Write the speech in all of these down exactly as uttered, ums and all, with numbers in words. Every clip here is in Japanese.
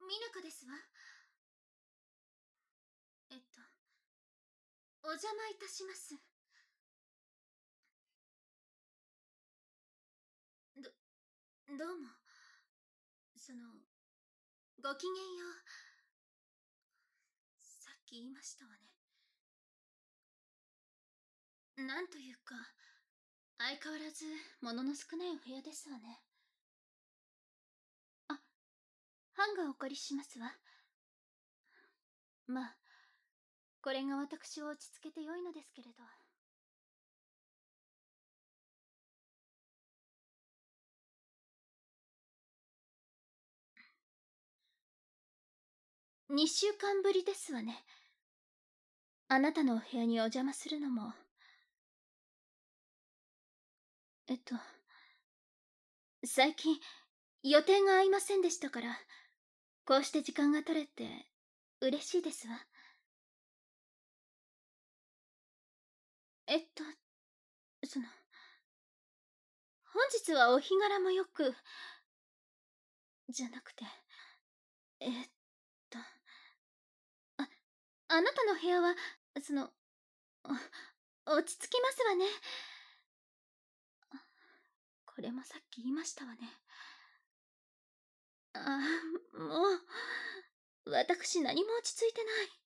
ミナカですわ。えっと、お邪魔いたします。ど、どうも。その、ごきげんよう。さっき言いましたわね。なんというか、相変わらず物の少ないお部屋ですわね。あ、ハンガーお借りしますわ。まあ、これが私を落ち着けて良いのですけれど。にしゅうかんぶりですわね。あなたのお部屋にお邪魔するのも。えっと、最近、予定が合いませんでしたから、こうして時間が取れて、嬉しいですわ。えっと、その、本日はお日柄もよく、じゃなくて、えっと、あ、あなたの部屋は、その、お落ち着きますわね。これもさっき言いましたわね。ああ、もう、私何も落ち着いて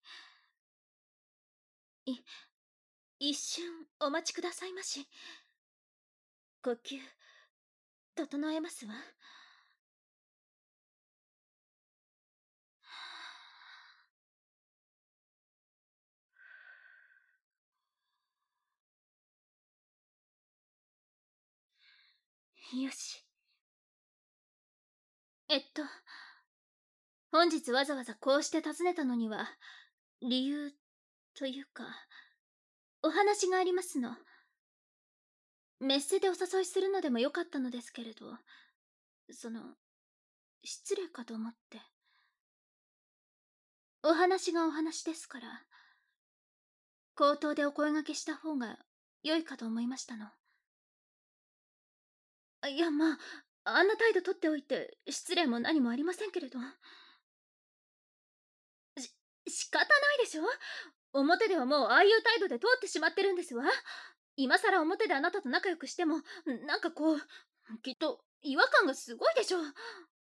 ない。い、一瞬お待ちくださいまし。呼吸、整えますわ。よし。えっと、本日わざわざこうして訪ねたのには、理由というか、お話がありますの。メッセでお誘いするのでもよかったのですけれど、その、失礼かと思って。お話がお話ですから、口頭でお声掛けした方が良いかと思いましたの。いや、まあ、あんな態度とっておいて失礼も何もありませんけれど。し、仕方ないでしょ。表ではもうああいう態度で通ってしまってるんですわ。今さら表であなたと仲良くしても、なんかこう、きっと違和感がすごいでしょう。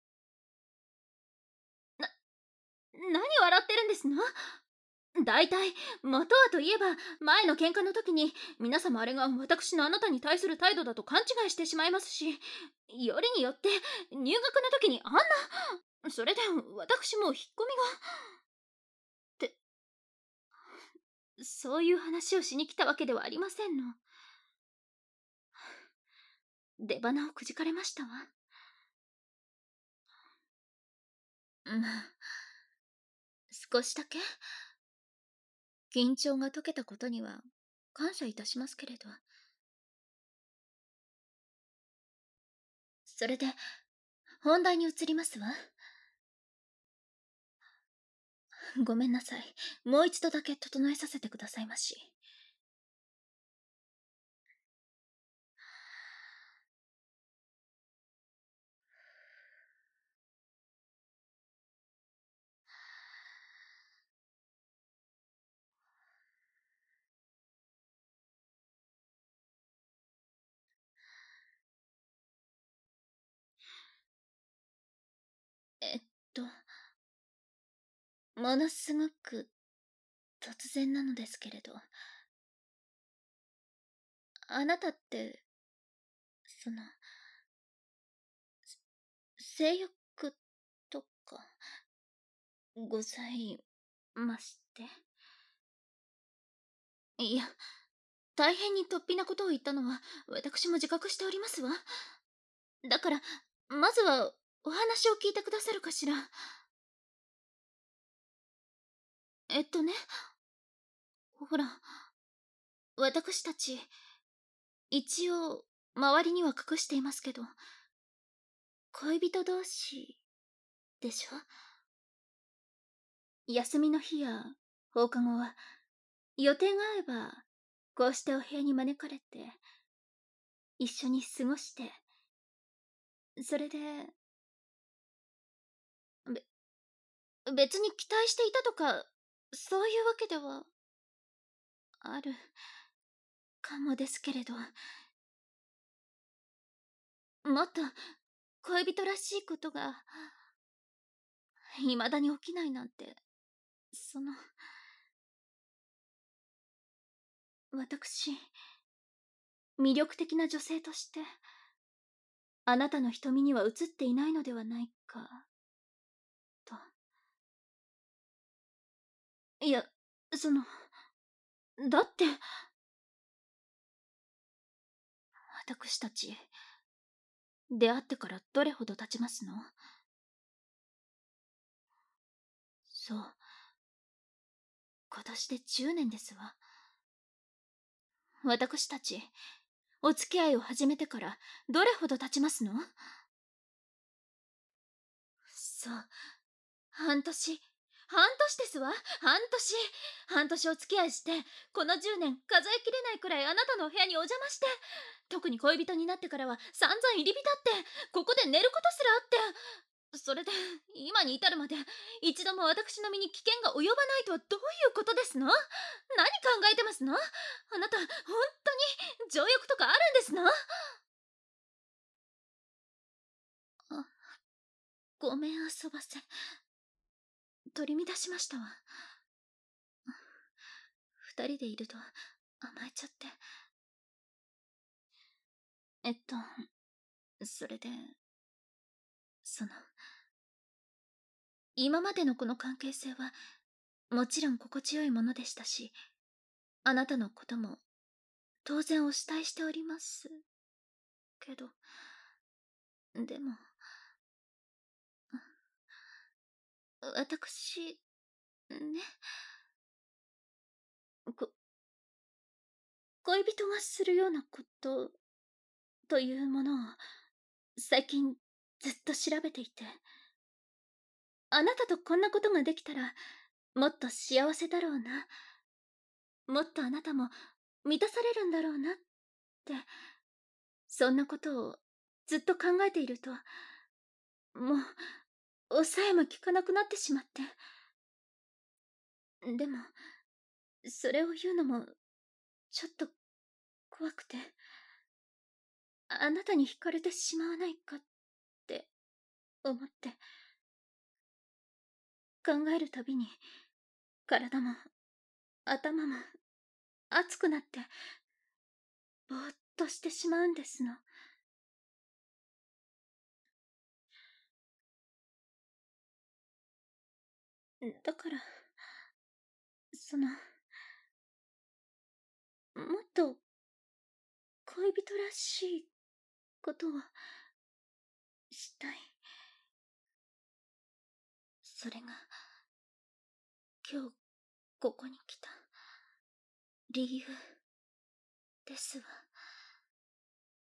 な、何笑ってるんですの？大体、元はといえば、前の喧嘩の時に、皆様あれが私のあなたに対する態度だと勘違いしてしまいますし、よりによって、入学の時にあんな、それで私も引っ込みが、って、そういう話をしに来たわけではありませんの。出花をくじかれましたわ。まあ、少しだけ、緊張が解けたことには、感謝いたしますけれど。それで、本題に移りますわ。ごめんなさい。もう一度だけ整えさせてくださいまし。えっと、ものすごく突然なのですけれど、あなたって、その、性欲とか、ございまして。いや、大変に突飛なことを言ったのは、私も自覚しておりますわ。だから、まずは、お話を聞いてくださるかしら。えっとね、ほら、私たち、一応、周りには隠していますけど、恋人同士、でしょ？休みの日や放課後は、予定が合えば、こうしてお部屋に招かれて、一緒に過ごして、それで、べ、 別に期待していたとか、そういうわけでは、ある、かもですけれど、もっと恋人らしいことが、未だに起きないなんて、その、私、魅力的な女性として、あなたの瞳には映っていないのではないか、と。いや、その、だって、私たち、出会ってからどれほど経ちますの？そう、今年でじゅうねんですわ。私たち、お付き合いを始めてからどれほど経ちますの？そう、半年。半年ですわ、半年。半年お付き合いして、このじゅうねん数えきれないくらいあなたのお部屋にお邪魔して、特に恋人になってからは散々入り浸って、ここで寝ることすらあって、それで今に至るまで一度も私の身に危険が及ばないとはどういうことですの？何考えてますの？あなた本当に情欲とかあるんですの？あ、ごめん遊ばせ、取り乱しましたわ。二人でいると甘えちゃって。えっとそれで、その、今までのこの関係性はもちろん心地よいものでしたし、あなたのことも当然お慕いしておりますけど、でも私ね、こ恋人がするようなことというものを最近ずっと調べていて、あなたとこんなことができたらもっと幸せだろうな、もっとあなたも満たされるんだろうなって、そんなことをずっと考えていると、もう抑えも効かなくなってしまって。でもそれを言うのもちょっと怖くて、あなたに惹かれてしまわないかって思って考えるたびに体も頭も熱くなってぼーっとしてしまうんですの。だからその、もっと恋人らしいことをしたい。それが今日ここに来た理由ですわ。